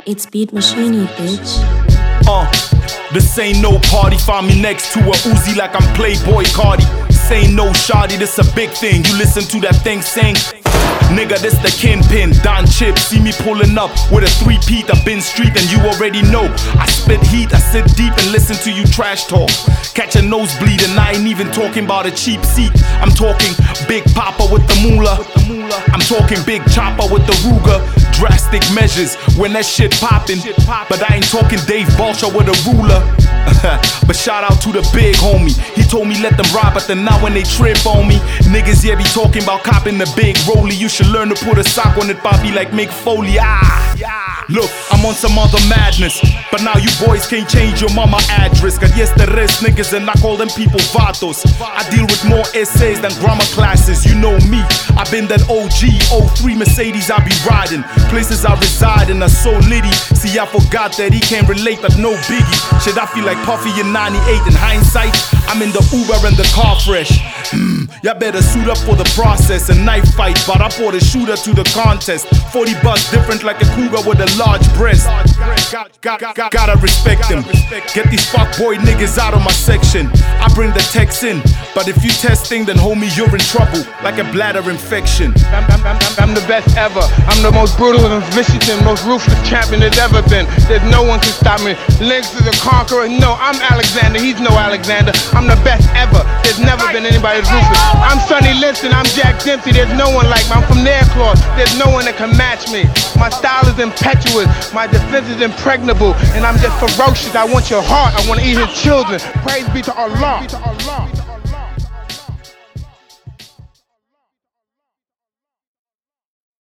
It's Beat Machine, bitch. This ain't no party. Find me next to a Uzi like I'm Playboy Cardi. This ain't no shoddy, this a big thing. You listen to that thing sing. Nigga, this the kingpin, Don Chip. See me pulling up with a 3-peat, a bin street, and you already know I spit heat, I sit deep and listen to you trash talk. Catch a nosebleed and I ain't even talking about a cheap seat. I'm talking Big Papa with the moolah. I'm talking Big Chopper with the Ruger. Drastic measures when that shit poppin'. But I ain't talking Dave Balcher with a ruler. But shout out to the big homie. He told me let them ride, but then now when they trip on me, niggas be talking about copping the big rollie. You should learn to put a sock on it, Bobby, like Mick Foley. Look, I'm on some other madness, but now you boys can't change your mama address. Cause yes, there is niggas and I call them people vatos. I deal with more essays than grammar classes. You know me, I've been that OG 03 Mercedes I be riding. Places I reside in are so litty. See, I forgot that he can't relate, but no biggie. Shit, I feel like Puffy in 98. In hindsight, I'm in the Uber and the car fresh. Y'all better suit up for the process. A knife fight, but I brought a shooter to the contest. 40 bucks different like a cougar with a large breast. Gotta respect them. Get these fuckboy niggas out of my section. I bring the text in, but if you testing, then homie, you're in trouble like a bladder infection. I'm the best ever. I'm the most brutal and vicious and most ruthless champion there's ever been. There's no one can stop me. Lynx is a conqueror. No, I'm Alexander. He's no Alexander. I'm the best ever. There's never been anybody as ruthless. I'm Sonny Liston. I'm Jack Dempsey. There's no one like me. I'm from their claws. There's no one that can match me. My style is impetuous. My defense is impregnable. And I'm just ferocious. I want your heart. I want to eat his children. Praise be to Allah.